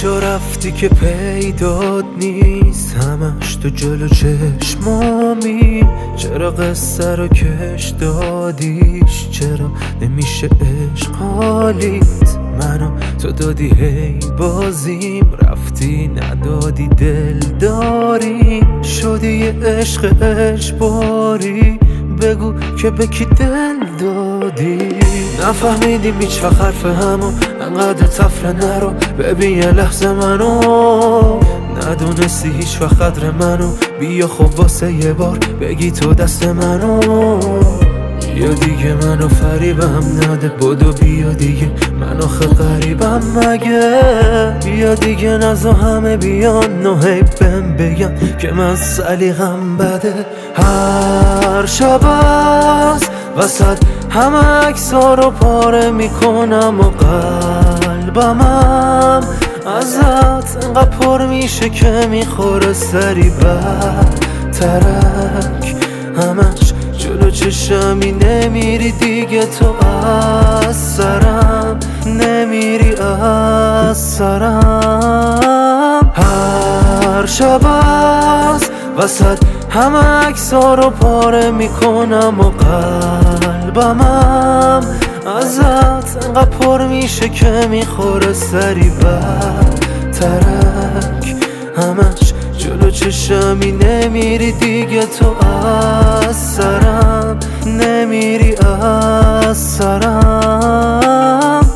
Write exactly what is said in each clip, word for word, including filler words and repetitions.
کجا رفتی که پیدات نیست؟ همش تو جلو چشمامی. چرا قصه رو کش دادیش؟ چرا نمیشه عشق حالیت؟ منو تو دادی هی بازیم، رفتی ندادی دل داریم. شدی یه عشق اجباری، بگو که به کی دل دادی؟ نفهمیدیم هیچ وقت حرف همو، انقدر تفره نرو ببین یه لحظه منو. ندونستی هیچ وقت قدر منو، بیا خب واسه یه بار بگی تو دست منو. بیا دیگه منو فریبم نده، بدو بیا دیگه من آخه غریبم مگه؟ بیا دیگه نزا همه بیان و هی بهم بگن که من سلیقم بده. هر شب از وسط همه عکس‌ها رو پاره میکنم و قلبمم ازت انقدر پر میشه که میخوره سری بر ترک. همش جلو چشمی نمیری دیگه، تو از سرم نمیری از سرم. هر شب از وسط همه عکس‌ها رو پاره میکنم و قلبمم ازت انقدر پر میشه که میخوره سری بر ترک. همش جلو چشمی نمیری دیگه، تو از سرم نمیری از سرم.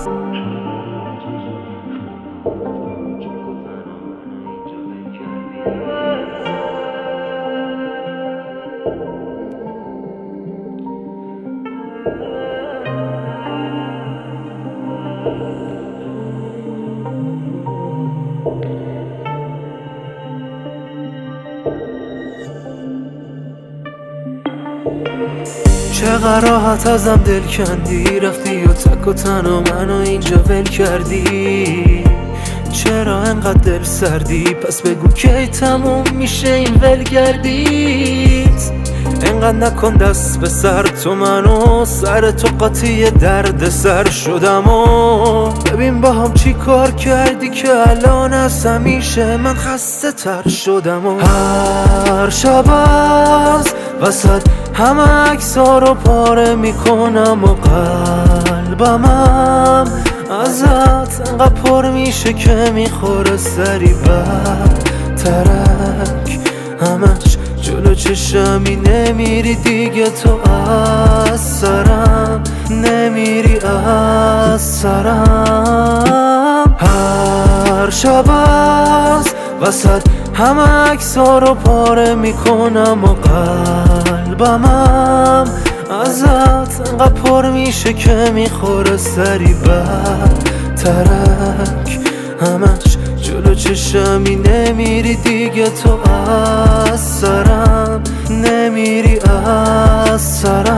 چقدر راحت ازم دل کندی، رفتی و تک و تنها منو اینجا ول کردی. چرا انقدر دل سردی؟ پس بگو کی تموم میشه این ولگردیت؟ انقدر نکن دست به سر، تو منو سر تو قاطی درد سر شدم. و ببین با هم چی کار کردی که الان از همیشه من خسته تر شدم. و هر شب از وسط همه عکس‌ها رو پاره میکنم و قلبمم ازت انقدر پر میشه که میخوره سری بر ترک. همش جلو چشمی نمیری دیگه، تو از سرم نمیری از سرم. هر شب از وسط همه عکس‌ها رو پاره میکنم و قلبمم ازت انقدر پر میشه که میخوره سری بر ترک. همش جلو چشمی نمیری دیگه، تو از سرم نمیری از سرم.